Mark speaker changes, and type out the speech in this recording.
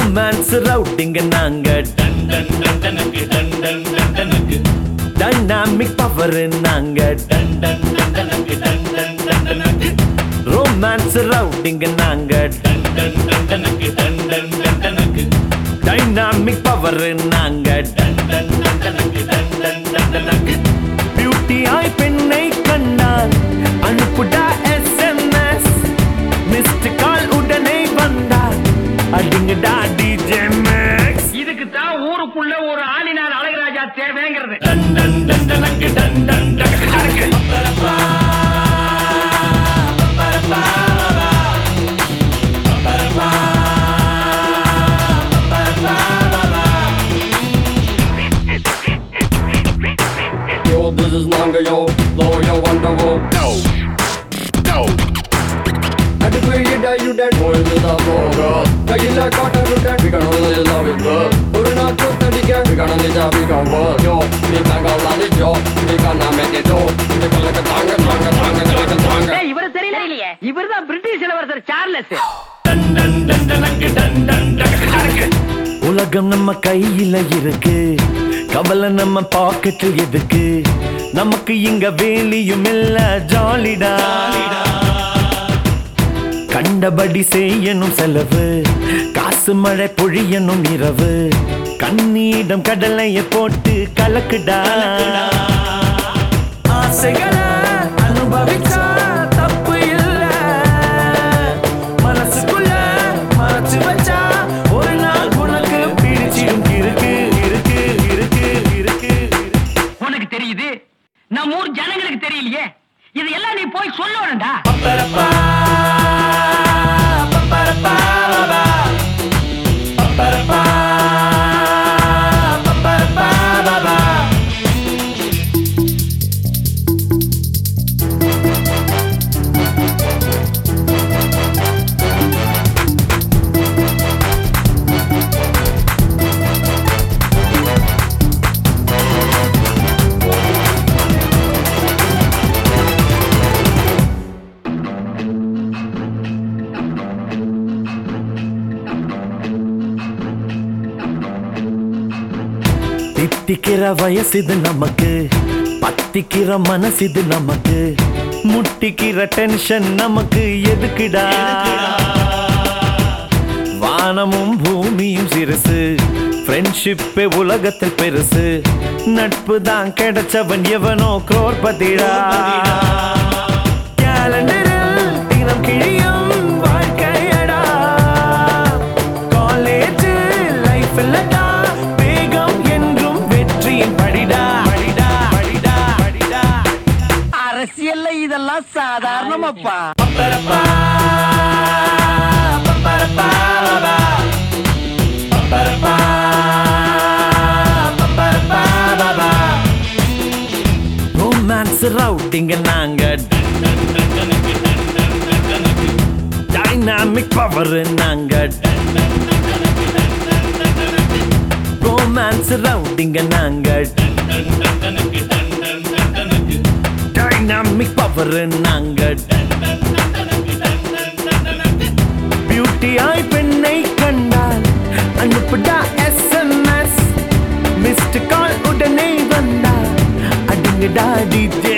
Speaker 1: Romance ரவுட்டிங்க நாங்க டன் டன் டன் டனக்கு டன் டன் டன் டனக்கு டைனாமிக் பவர் நாங்க டன் டன் டன் டனக்கு டன் டன் டன் டனக்கு ரொமான்ஸ் ரவுட்டிங்க நாங்க டன் டன் டன் டனக்கு டன் டன் டன் டனக்கு டைனாமிக் பவர் நாங்க டன் டன் டன் டனக்கு டன் டன் டன் டனக்கு பியூட்டி ஆய் பெண்ணை கண்டால் அனுப்புடா எஸ்எம்எஸ் மிஸ்ட் கால் உடனே வந்தால் அடிங்கடா டிஜே மேக்ஸ்
Speaker 2: இதுக்கு தான் ஊருக்குள்ள ஒரு ஆளினார் அழகராஜா தேவைங்கிறது
Speaker 1: டன் டன் டன் டனக்கு டன் டன் டனக்கு பரப்பா பரப்பா பரப்பா
Speaker 3: Yo, this is Nanga, yo, low, yo, wonderful. No, no. I declare you die, you dead. Boy, this is a bro. I get like cotton, you dead. We can only love it, love. Put it out, put it again. We can only job, we can work. Yo, we can go on the job. We can not make it, yo. We can like a tanga, tanga, tanga, like a tanga.
Speaker 2: ஏய் இவரு தெரியலையே இவர்தான் British இளவரசர் Charles
Speaker 1: டன் டன் டன் டனக்கு டன் டன் டனக்கு உலகம் நம்ம கையில இருக்கு கவலை நம்ம பாக்கெட்டில் எதுக்கு நமக்கு இங்க வேலியும் இல்ல ஜாலிடா கண்டபடி செய்யணும் செலவு காசு மழை பொழியணும் இரவு கண்ணீடம் கடலைய போட்டு கலக்குடா ஆசைகளை அனுபவிச்சா தப்பு இல்ல மனசுக்குள்ள மறைச்சு வச்சா ஒரு நாள் உனக்கு பிடிச்சிடும் இருக்கு இருக்கு இருக்கு இருக்கு
Speaker 2: உனக்கு தெரியுது நம்ம ஊர் ஜனங்களுக்கு தெரியலையே இது எல்லாம் நீ போய் சொல்லணும்டா
Speaker 1: பப்பரப்பா பப்பரப்பா பப்பரப்பா பப்பரப்பா பாபா தித்திக்கிற வயசிது நமக்கு பத்திக்கிற மனசிது நமக்கு முட்டிக்கிற டென்ஷன் நமக்கு எதுக்குடா வானமும் பூமியும் சிறுசு ஃப்ரெண்ட்ஷிப்பே உலகத்தில் பெருசு நட்பு தான் கிடைச்சவன் எவனோ கோர்பதிடா கேலண்டரில் தினம் கிழியும் வாழ்க்கையடா காலேஜ் லைஃப் இல்லடா
Speaker 2: அரசியல்ல இதெல்லாம் சாதாரணமாப்பா
Speaker 1: பப்பரப்பா பப்பரப்பா பப்பரப்பா பப்பரப்பா பாபா ரொமான்ஸ் ரவுட்டிங்க நாங்க டைனாமிக் பவர் நாங்க ரொமான்ஸ் ரவுட்டிங்க நாங்க டைனாமிக் பவர் நாங்க பியூட்டி ஆய் பெண்ணை கண்டால் அனுப்புடா எஸ்எம்எஸ் மிஸ்ட் கால் உடனே வந்தா அடிங்கடா டிஜே